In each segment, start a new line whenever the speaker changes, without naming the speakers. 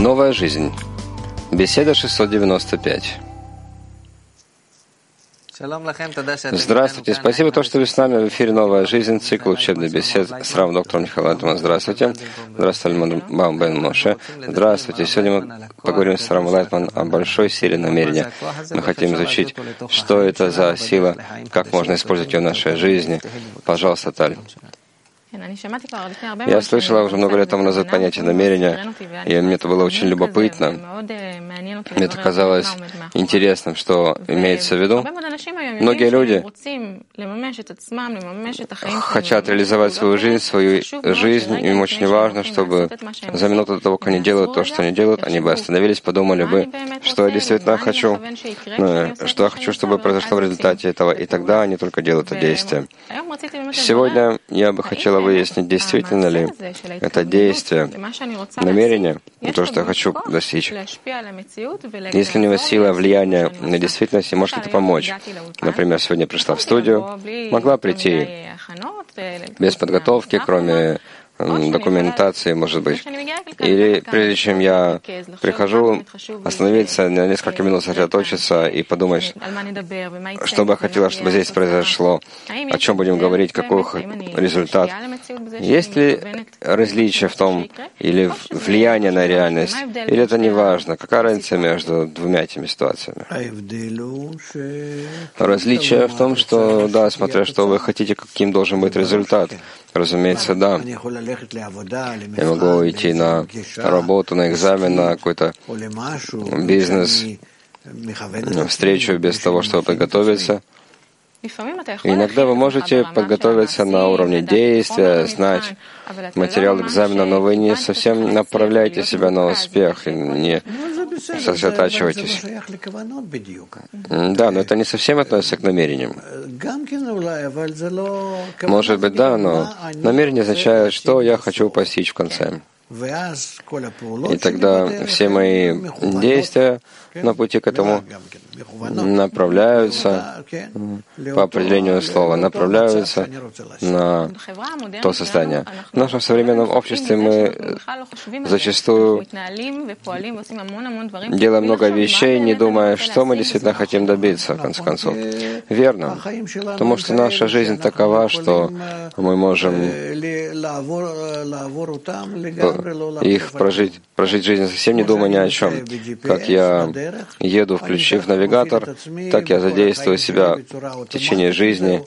Новая жизнь. Беседа 695. Здравствуйте. Спасибо, что вы с нами в эфире «Новая жизнь», цикл учебных бесед с равным доктором Михаилом Лайтманом. Здравствуйте. Здравствуйте, Бам Бен Моше. Здравствуйте. Сегодня мы поговорим с Равом Лайтманом о большой силе намерения. Мы хотим изучить, что это за сила, как можно использовать ее в нашей жизни. Пожалуйста, Таль. Я слышала уже много лет тому назад понятие намерения, и мне это было очень любопытно. Мне это казалось интересным, что имеется в виду. Многие люди хотят реализовать свою жизнь, им очень важно, чтобы за минуту до того, как они делают то, что они делают, они бы остановились, подумали бы, что я действительно хочу, что я хочу, чтобы произошло в результате этого, и тогда они только делают это действие. Сегодня я бы хотела выяснить, действительно ли это действие, намерение, то, что я хочу достичь. Если у него сила влияния на действительность, может ли это помочь? Например, сегодня пришла в студию, могла прийти без подготовки, кроме документации, может быть. Или прежде чем я прихожу, остановиться на несколько минут, сосредоточиться и подумать, что бы я хотела, чтобы здесь произошло, о чем будем говорить, какой результат. Есть ли различие в том, или влияние на реальность, или это не важно? Какая разница между двумя этими ситуациями? Различие в том, что, да, смотря что вы хотите, каким должен быть результат. Разумеется, да. Я могу идти на работу, на экзамен, на какой-то бизнес, встречу без того, чтобы подготовиться. Иногда вы можете подготовиться на уровне действия, знать материал экзамена, но вы не совсем направляете себя на успех и не сосредотачиваетесь. Да, но это не совсем относится к намерениям. Может быть, да, но намерение означает, что я хочу постичь в конце. И тогда все мои действия на пути к этому направляются, по определению слова, направляются на то состояние. В нашем современном обществе мы зачастую делаем много вещей, не думая, что мы действительно хотим добиться, в конце концов. Верно. Потому что наша жизнь такова, что мы можем их прожить жизнь совсем не думая ни о чем. Как я еду, включив навигатор, так я задействую себя в течение жизни,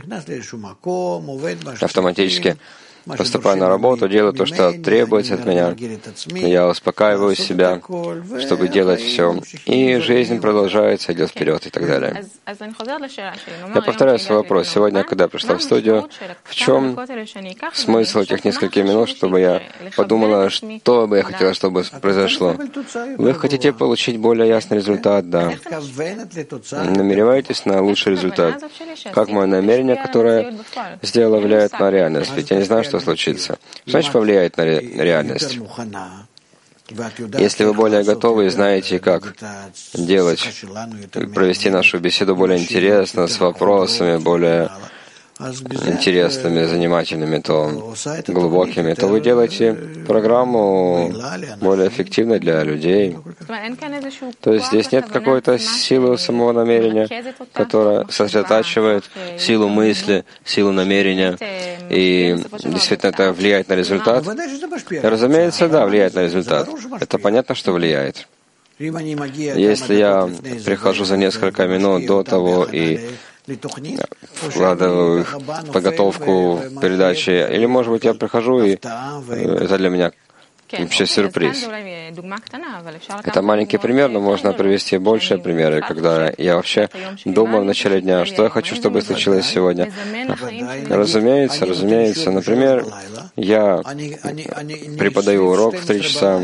автоматически поступаю на работу, делаю то, что требуется от меня. Я успокаиваю себя, чтобы делать все. И жизнь продолжается, идет вперед и так далее. Я повторяю свой вопрос. Сегодня, когда я пришла в студию, в чем смысл этих нескольких минут, чтобы я подумала, что бы я хотела, чтобы произошло? Вы хотите получить более ясный результат, да. Намереваетесь на лучший результат. Как мое намерение, которое сделало, влияет на реальность? Ведь я не знаю, что случится. Что значит повлияет на реальность? Если вы более готовы и знаете, как делать, провести нашу беседу более интересно, с вопросами более интересными, занимательными, то глубокими, то вы делаете программу более эффективной для людей. То есть здесь нет какой-то силы самого намерения, которая сосредотачивает силу мысли, силу намерения, и действительно это влияет на результат. Разумеется, да, влияет на результат. Это понятно, что влияет. Если я прихожу за несколько минут до того и вкладываю их в подготовку передачи, или, может быть, я прихожу, и это для меня вообще сюрприз. Это маленький пример, но можно привести большие примеры, когда я вообще думаю в начале дня, что я хочу, чтобы случилось сегодня. Разумеется. Например, я преподаю урок в 3 часа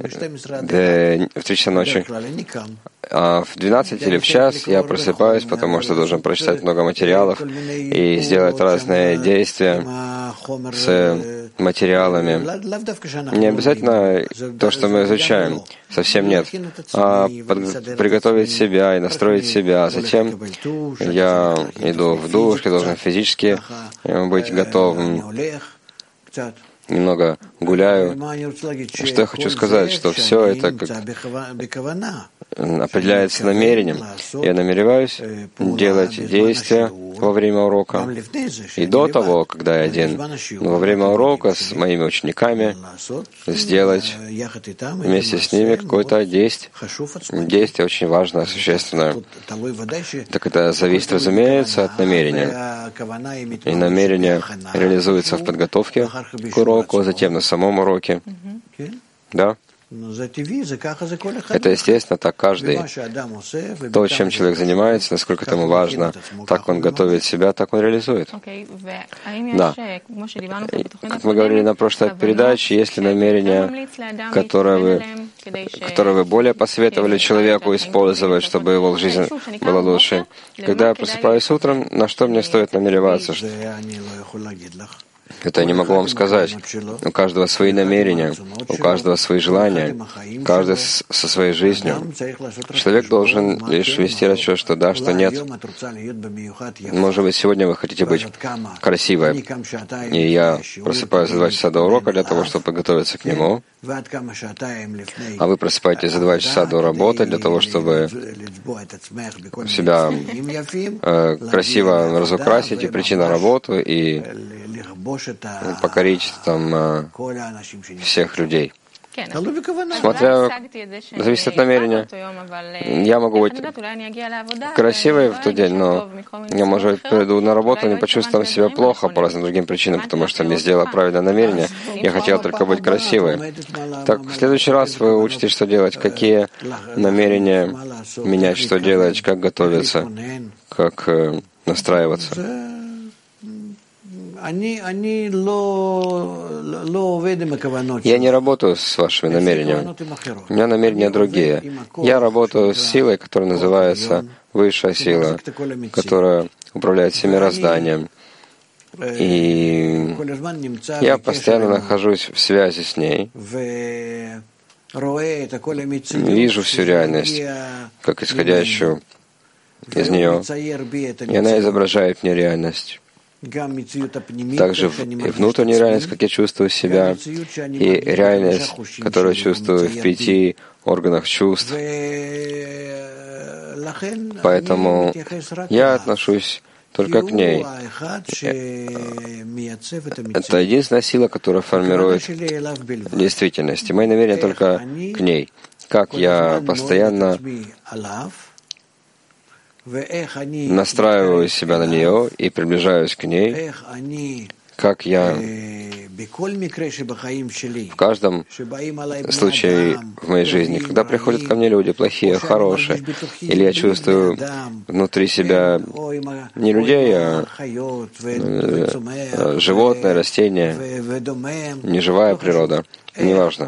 ночи, а в 12 или в час я просыпаюсь, потому что должен прочитать много материалов и сделать разные действия с материалами. Не обязательно то, что мы изучаем, совсем нет, а приготовить себя и настроить себя. Затем я иду в душ, я должен физически быть готовым. немного гуляю. Что я хочу сказать, что все это как определяется намерением. Я намереваюсь делать действия во время урока. И до того, когда я один, во время урока с моими учениками сделать вместе с ними какое-то действие. Действие очень важное, существенное. Так это зависит, разумеется, от намерения. И намерение реализуется в подготовке к уроку, а затем на самом уроке. Да? Это естественно, так каждый. То, чем человек занимается, насколько это ему важно, так он готовит себя, так он реализует. Да. Как мы говорили на прошлой передаче, есть ли намерение, которое вы более посоветовали человеку использовать, чтобы его жизнь была лучше? Когда я просыпаюсь утром, на что мне стоит намереваться? Это я не могу вам сказать. У каждого свои намерения, у каждого свои желания, каждый со своей жизнью. Человек должен лишь вести расчет, что да, что нет. Может быть, сегодня вы хотите быть красивой, и я просыпаюсь за 2 часа до урока для того, чтобы подготовиться к нему, а вы просыпаетесь за 2 часа до работы для того, чтобы себя красиво разукрасить и прийти на работу и покорить там всех людей. Смотря, зависит от намерения. Я могу быть красивой в тот день, но я, может быть, приду на работу, не почувствую себя плохо по разным другим причинам, потому что мне сделало правильное намерение. Я хотел только быть красивой. Так, в следующий раз вы учитесь, что делать, какие намерения менять, что делать, как готовиться, как настраиваться. Я не работаю с вашими намерениями. У меня намерения другие. Я работаю с силой, которая называется высшая сила, которая управляет всем мирозданием. И я постоянно нахожусь в связи с ней. Вижу всю реальность, как исходящую из нее. И она изображает мне реальность. Также и внутренняя реальность, как я чувствую себя, и реальность, которую чувствую в 5 органах чувств. Поэтому я отношусь только к ней. Это единственная сила, которая формирует действительность. И мои намерения только к ней. Как я постоянно настраиваю себя на нее и приближаюсь к ней, как я в каждом случае в моей жизни, когда приходят ко мне люди плохие, хорошие, или я чувствую внутри себя не людей, а животное, растение, неживая природа, неважно.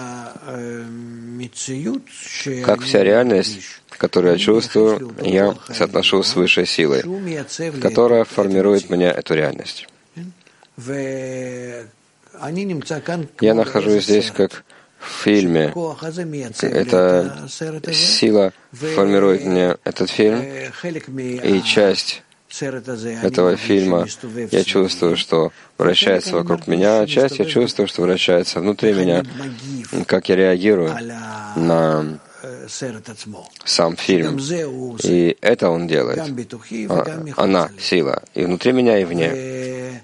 Как вся реальность, которую я чувствую, я соотношу с высшей силой, которая формирует меня эту реальность. Я нахожусь здесь как в фильме. Эта сила формирует мне этот фильм, и часть этого фильма я чувствую, что вращается вокруг меня, а часть я чувствую, что вращается внутри меня, как я реагирую на сам фильм. И это он делает. Она — сила. И внутри меня, и вне.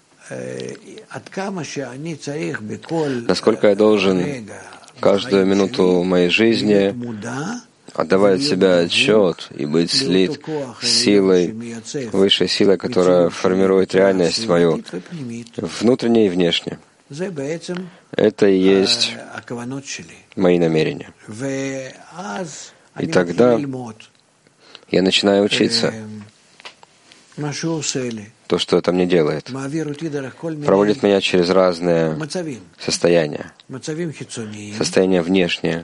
Насколько я должен каждую минуту моей жизни отдавать себе отчет и быть слит с силой, высшей силой, которая формирует реальность мою, внутренне и внешне. Это и есть мои намерения. И тогда я начинаю учиться. То, что это мне делает, проводит меня через разные состояния, состояния внешние.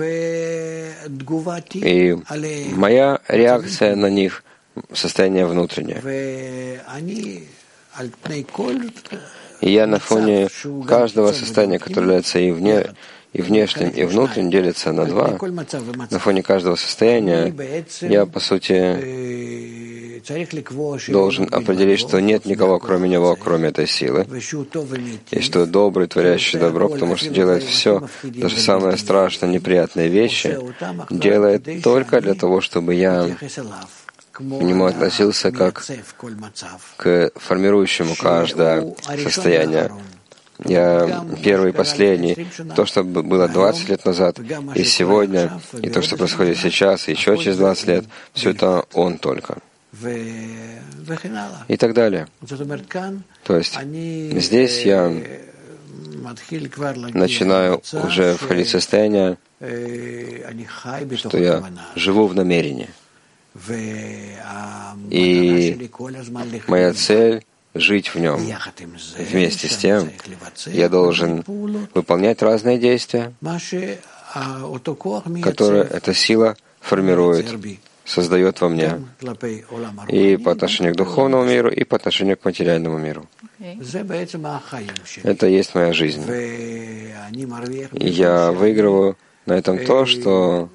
И моя реакция на них — состояние внутреннее. И я на фоне каждого состояния, которое является и внешним, и внутренним, делится на 2. На фоне каждого состояния я, по сути, должен определить, что нет никого, кроме него, кроме этой силы, и что добрый, творящий добро, потому что делает все, даже самые страшные, неприятные вещи, делает только для того, чтобы я к нему относился как к формирующему каждое состояние. Я первый и последний. То, что было 20 лет назад, и сегодня, и то, что происходит сейчас, и еще через 20 лет, все это Он только. И так далее. То есть здесь я начинаю уже входить в состояние, что я живу в намерении. И моя цель — жить в нем. Вместе с тем я должен выполнять разные действия, которые эта сила формирует, создает во мне, и по отношению к духовному миру, и по отношению к материальному миру. Это есть моя жизнь. И я выигрываю на этом то, что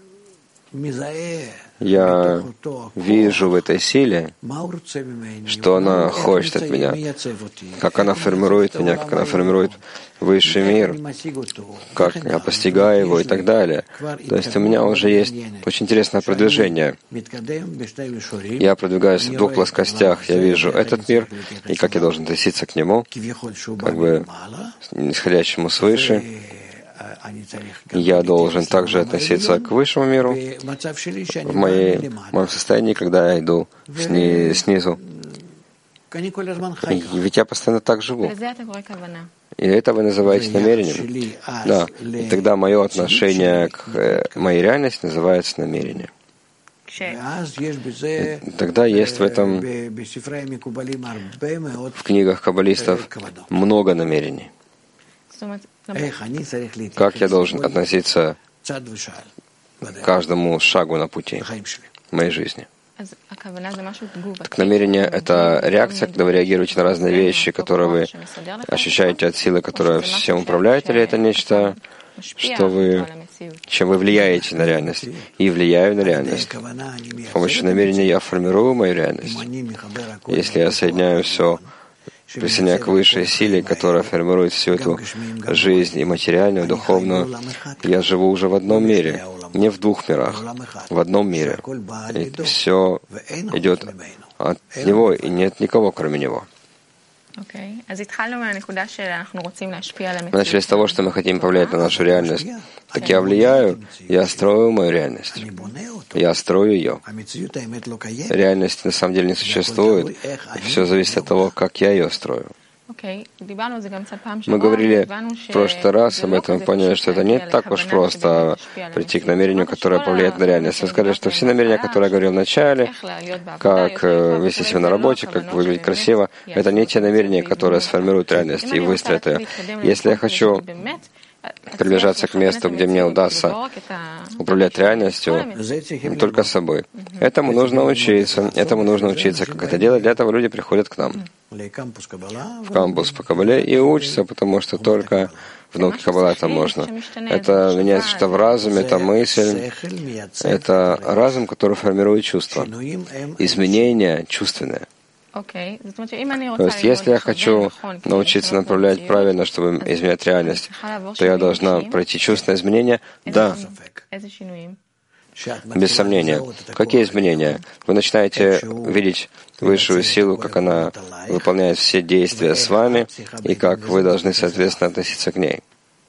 я вижу в этой силе, что она хочет от меня, как она формирует меня, как она формирует высший мир, как я постигаю его и так далее. То есть у меня уже есть очень интересное продвижение. Я продвигаюсь в двух плоскостях. Я вижу этот мир и как я должен относиться к нему, как бы исходящему свыше. Я должен также относиться к высшему миру в моем состоянии, когда я иду снизу. Ведь я постоянно так живу. И это вы называете намерением. Да. И тогда мое отношение к моей реальности называется намерением. И тогда есть в этом, в книгах каббалистов, много намерений. Как я должен относиться к каждому шагу на пути моей жизни? Так намерение — это реакция, когда вы реагируете на разные вещи, которые вы ощущаете от силы, которая всем управляет, или это нечто, чем вы влияете на реальность? И влияю на реальность. С помощью намерения я формирую мою реальность. Если я соединяю все, присоединяя к высшей силе, которая формирует всю эту жизнь, и материальную, и духовную, я живу уже в одном мире, не в двух мирах, в одном мире. И все идет от Него, и нет никого, кроме Него. Мы начали с того, что мы хотим повлиять на нашу реальность. Так я влияю, я строю мою реальность. Я строю ее. Реальность на самом деле не существует. Все зависит от того, как я ее строю. Мы говорили в прошлый раз об этом и поняли, что это не так уж просто прийти к намерению, которое повлияет на реальность. Мы сказали, что все намерения, которые я говорил в начале, как вести себя на работе, как выглядеть красиво, это не те намерения, которые сформируют реальность и выстроят ее. Если я хочу приближаться к месту, где мне удастся управлять реальностью только собой. Этому нужно учиться. Как это делать. Для этого люди приходят к нам в кампус по Каббале и учатся, потому что только в науке Каббала это можно. Это меняется что в разуме, это мысль, это разум, который формирует чувства. Изменения чувственные. То есть, если я хочу научиться направлять правильно, чтобы изменять реальность, то я должна пройти чувственное изменение? Да. Без сомнения. Какие изменения? Вы начинаете видеть высшую силу, как она выполняет все действия с вами, и как вы должны, соответственно, относиться к ней.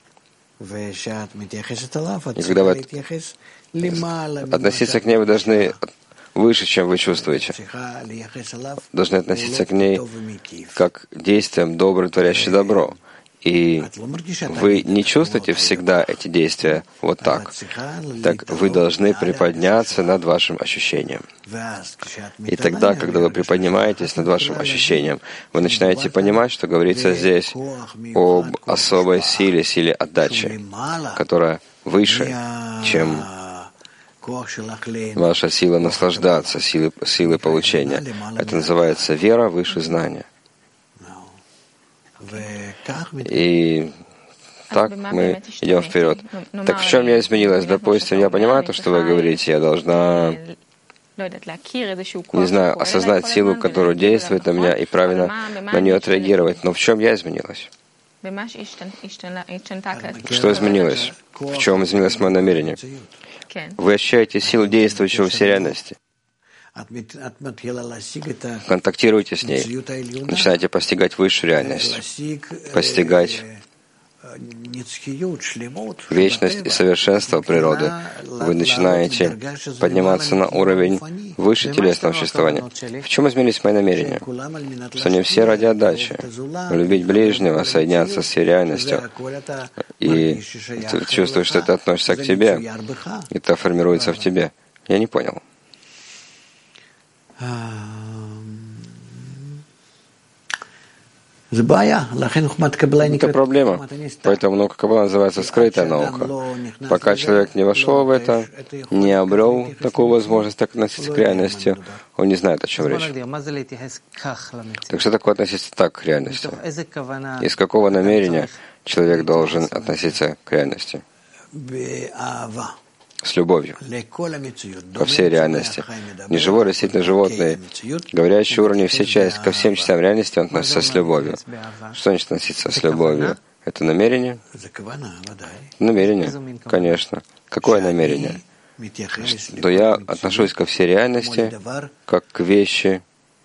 И когда вы относиться к ней, вы должны выше, чем вы чувствуете. Должны относиться к ней как к действиям добрый, творящий добро. И вы не чувствуете всегда эти действия вот так. Так вы должны приподняться над вашим ощущением. И тогда, когда вы приподнимаетесь над вашим ощущением, вы начинаете понимать, что говорится здесь об особой силе, силе отдачи, которая выше, чем ваша сила наслаждаться, силы получения. Это называется вера выше знания. И так мы идем вперед. Так в чем я изменилась? Допустим, я понимаю то, что вы говорите, я должна Не знаю, осознать силу, которая действует на меня, и правильно на нее отреагировать. Но в чем я изменилась? Что изменилось? В чем изменилось мое намерение? Вы ощущаете силу действующего в реальности. Контактируете с ней, начинаете постигать высшую реальность, постигать вечность и совершенство природы. Вы начинаете подниматься на уровень выше телесного существования. В чем изменились мои намерения? Что они все ради отдачи. Любить ближнего, соединяться с реальностью. И ты чувствуешь, что это относится к тебе. И это формируется в тебе. Я не понял. Это проблема. Поэтому наука Каббала называется скрытая наука. Пока человек не вошел в это, не обрел такую возможность так относиться к реальности, он не знает, о чем речь. Так что такое относиться так к реальности? Из какого намерения человек должен относиться к реальности? С любовью ко всей реальности. Неживой, растительный, животный, говорящий уровни, все части, ко всем частям реальности он относится с любовью. Что значит относиться с любовью? Это намерение? Намерение, конечно. Какое намерение? Что я отношусь ко всей реальности как к вещи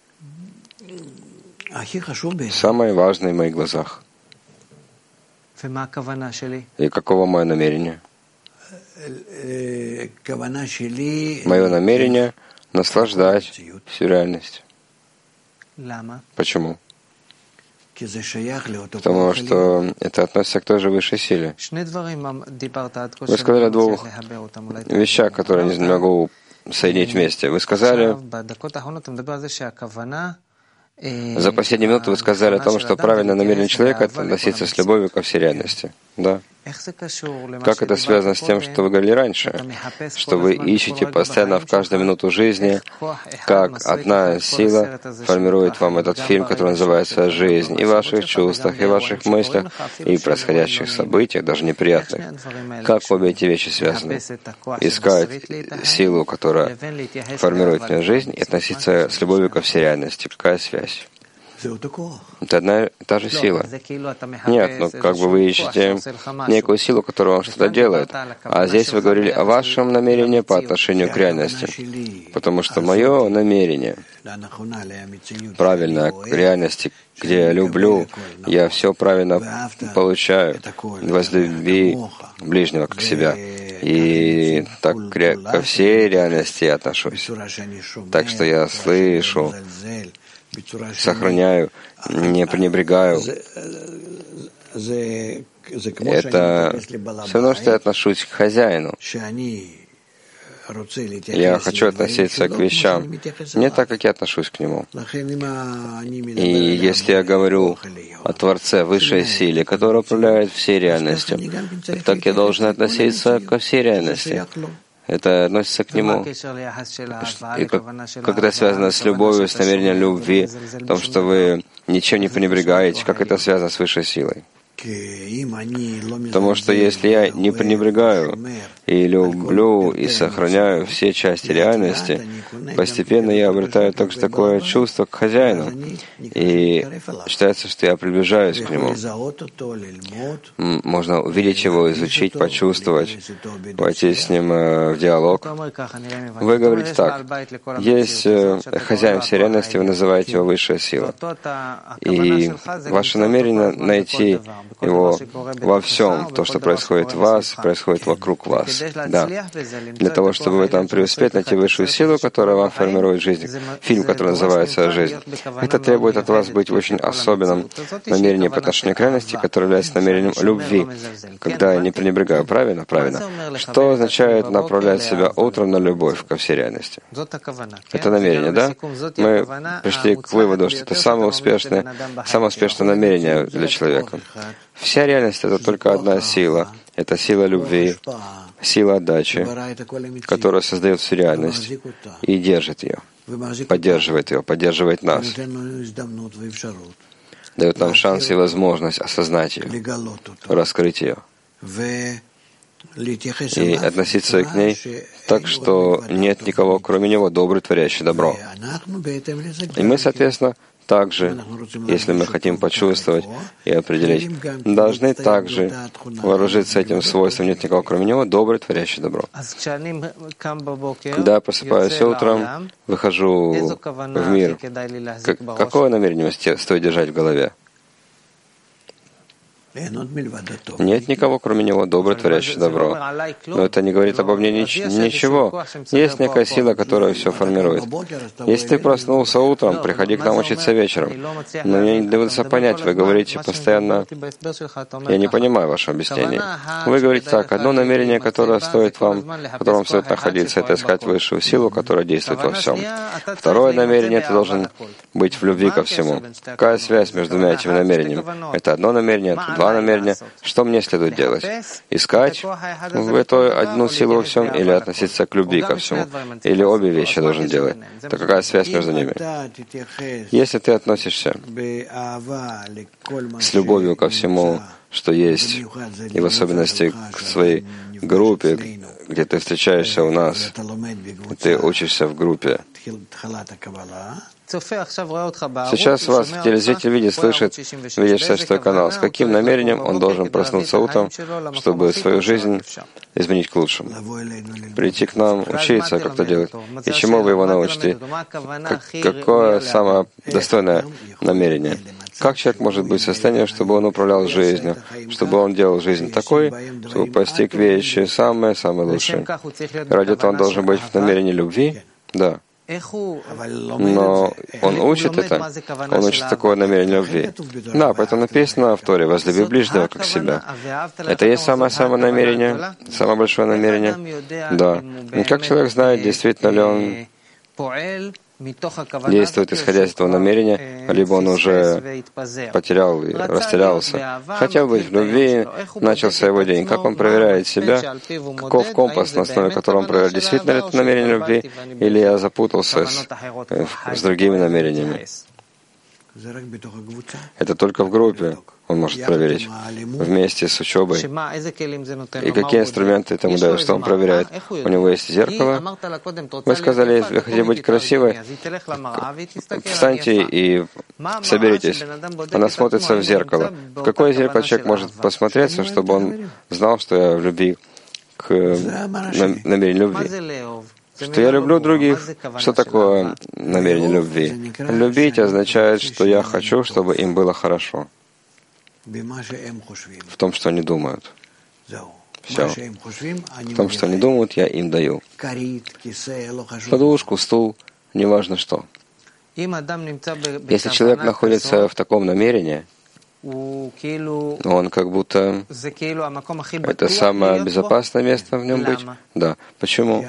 самой важной в моих глазах. И каково мое намерение? Мое намерение — наслаждать всю реальность. Почему? Потому что это относится к той же высшей силе. Вы сказали о двух вещах, которые я не могу соединить вместе. Вы сказали, за последние минуты вы сказали о том, что правильное намерение человека — это относиться с любовью ко всей реальности. Да. Как это связано с тем, что вы говорили раньше? Что вы ищете постоянно в каждую минуту жизни, как одна сила формирует вам этот фильм, который называется «Жизнь», и в ваших чувствах, и в ваших мыслях, и в происходящих событиях, даже неприятных. Как обе эти вещи связаны? Искать силу, которая формирует мне жизнь, и относиться с любовью ко всей реальности. Какая связь? Это одна и та же сила. Нет, как бы вы ищете некую силу, которая вам что-то делает. А здесь вы говорили о вашем намерении по отношению к реальности. Потому что мое намерение правильно к реальности, где я люблю, я все правильно получаю, возлюби ближнего как себя. И так ко всей реальности я отношусь. Так что я слышу, сохраняю, не пренебрегаю. Это все равно, что я отношусь к хозяину. Я хочу относиться к вещам не так, как я отношусь к нему. И если я говорю о Творце, высшей силе, которая управляет всей реальностью, так я должен относиться ко всей реальности. Это относится к Нему. И как это связано с любовью, с намерением любви, в том, что вы ничем не пренебрегаете, как это связано с высшей силой? Потому что если я не пренебрегаю и люблю и сохраняю все части реальности, постепенно я обретаю также такое чувство к хозяину. И считается, что я приближаюсь к нему. Можно увидеть его, изучить, почувствовать, войти с ним в диалог. Вы говорите так: есть хозяин всей реальности, вы называете его высшая сила. И ваше намерение найти его во всем, то, что происходит в вас, происходит вокруг вас. Да. Для того, чтобы в этом преуспеть, найти высшую силу, которая вам формирует жизнь, фильм, который называется «Жизнь». Это требует от вас быть в очень особенном намерении по отношению к реальности, которое является намерением любви, когда я не пренебрегаю. Правильно? Правильно. Что означает направлять себя утром на любовь ко всей реальности? Это намерение, да? Мы пришли к выводу, что это самое успешное намерение для человека. Вся реальность — это только одна сила. Это сила любви, сила отдачи, которая создает всю реальность и держит ее, поддерживает нас, дает нам шанс и возможность осознать ее, раскрыть ее и относиться к ней так, что нет никого, кроме Него, добрый, творящий добро. И мы, соответственно, также, если мы хотим почувствовать и определить, должны также вооружиться этим свойством «нет никого, кроме Него», добрый, творящий добро. Когда я просыпаюсь утром, выхожу в мир, какое намерение стоит держать в голове? Нет никого, кроме Него, добрый, творящий добро. Но это не говорит обо мне ничего. Есть некая сила, которая все формирует. Если ты проснулся утром, приходи к нам учиться вечером. Но мне не удается понять, вы говорите постоянно... Я не понимаю ваше объяснение. Вы говорите так, одно намерение, которое стоит вам, в котором стоит находиться, это искать высшую силу, которая действует во всем. Второе намерение, ты должен быть в любви ко всему. Какая связь между двумя этими намерениями? Это одно намерение, это два намерения. Что мне следует делать? Искать в эту одну силу во всем или относиться к любви ко всему? Или обе вещи должен делать? То какая связь между ними? Если ты относишься с любовью ко всему, что есть, и в особенности к своей группе, где ты встречаешься у нас, ты учишься в группе. Сейчас вас телезритель видит, слышит, видит 66-й канал. С каким намерением он должен проснуться утром, чтобы свою жизнь изменить к лучшему? Прийти к нам, учиться, как это делать. И чему вы его научите? Какое самое достойное намерение? Как человек может быть в состоянии, чтобы он управлял жизнью, чтобы он делал жизнь такой, чтобы постиг вещи самые-самые лучшие? Ради этого он должен быть в намерении любви? Да. Но он учит это, он учит такое намерение любви. Да, поэтому написано в Торе: «Возлюби ближнего, как себя». Это и есть самое-самое намерение, самое большое намерение. Да. И как человек знает, действительно ли он действует исходя из этого намерения, либо он уже потерял и растерялся. Хотел быть в любви, начался его день. Как он проверяет себя? Каков компас, на основе которого он проверяет, действительно ли это намерение любви, или я запутался с другими намерениями? Это только в группе он может проверить, вместе с учебой. И какие инструменты этому дают, что он проверяет? У него есть зеркало. Вы сказали, если вы хотите быть красивой, встаньте и соберитесь. Она смотрится в зеркало. В какое зеркало человек может посмотреться, чтобы он знал, что я в любви к намерению любви? Что я люблю других. Что такое намерение любви? Любить означает, что я хочу, чтобы им было хорошо. В том, что они думают. Все. В том, что они думают, я им даю. Подушку, стул, неважно что. Если человек находится в таком намерении, он как будто это самое безопасное место в нем быть. Да. Почему?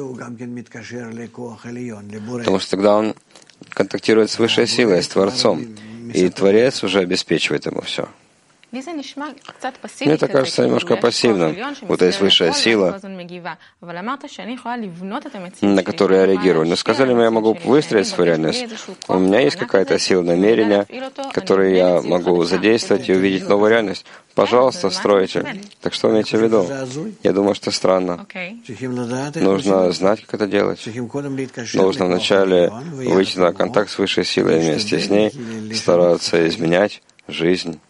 Потому что тогда он контактирует с высшей силой, с Творцом, и Творец уже обеспечивает ему все. Мне это кажется немножко пассивным. Вот есть высшая сила, на которую я реагирую. Но сказали мне, я могу выстроить свою реальность. У меня есть какая-то сила намерения, которую я могу задействовать и увидеть новую реальность. Пожалуйста, стройте. Так что имейте в виду? Я думаю, что странно. Нужно знать, как это делать. Нужно вначале выйти на контакт с высшей силой, вместе с ней стараться изменять жизнь.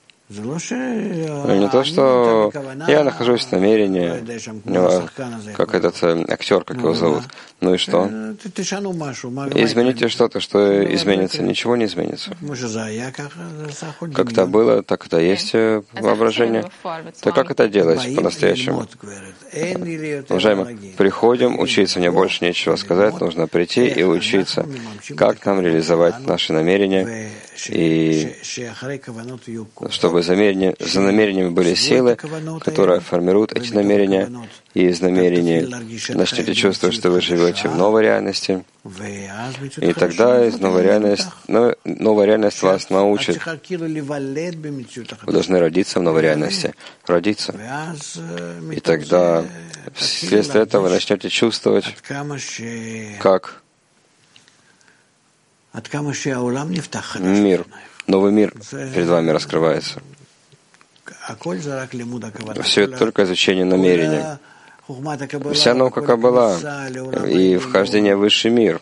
Не то, что я нахожусь в намерении, как этот актер, как его зовут. Ну и что? Измените что-то, что изменится. Ничего не изменится. Как это было, так это есть воображение. То как это делать по-настоящему? Уважаемые, приходим учиться. Мне больше нечего сказать. Нужно прийти и учиться, как нам реализовать наши намерения, и чтобы за намерениями были силы, которые формируют эти намерения, и из намерений начнете чувствовать, что вы живете в новой реальности, и тогда из новой реальность вас научит. Вы должны родиться в новой реальности, родиться. И тогда вследствие этого вы начнете чувствовать, как мир, новый мир перед вами раскрывается. Все это только изучение намерения. Вся наука Каббала и вхождение в высший мир.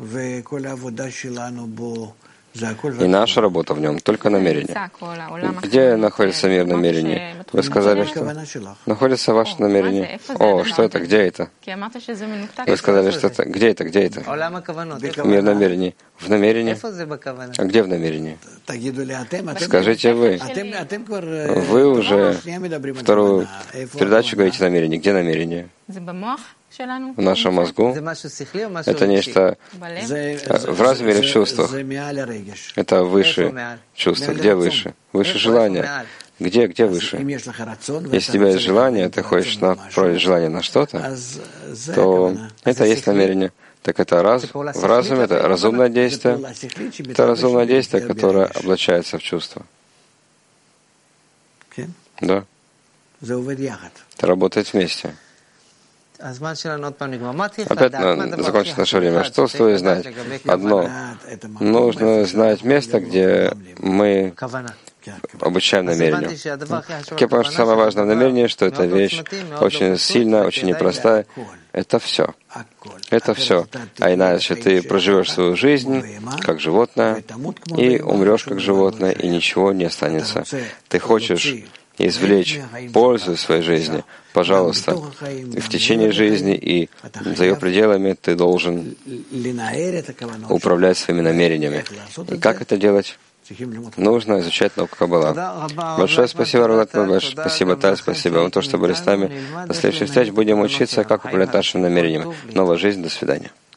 И наша работа в нем только намерение. Где находится мир намерений? Вы сказали, что находится ваше намерение. О, что это? Где это? Вы сказали, что это. Где это? Где это? Мир намерений. В намерении? А где в намерении? Скажите вы. Вы уже вторую передачу говорите намерение. Где намерение? В нашем мозгу. Это нечто в разуме или в чувствах. Это выше чувства. Где выше? Выше желания. Где выше? Если у тебя есть желание, ты хочешь направить желание на что-то, то это есть намерение. Так это в разуме, это разумное действие. Это разумное действие, которое облачается в чувство. Да. Это работает вместе. Опять закончится наше время. Что стоит знать? Одно. Нужно знать место, где мы обучаем намерению. Я понял, что самое важное в намерении, что эта вещь очень сильная, очень непростая. Это все. Это все. А иначе ты проживешь свою жизнь как животное и умрешь как животное, и ничего не останется. Ты хочешь извлечь пользу из своей жизни, пожалуйста, и в течение жизни, и за ее пределами ты должен управлять своими намерениями. И как это делать? Нужно изучать науку Каббала. Большое спасибо, Равлат, большое спасибо, Таль, спасибо вам, то, что были с нами. До следующих встреч будем учиться, как управлять нашими намерениями. Новая жизнь, до свидания.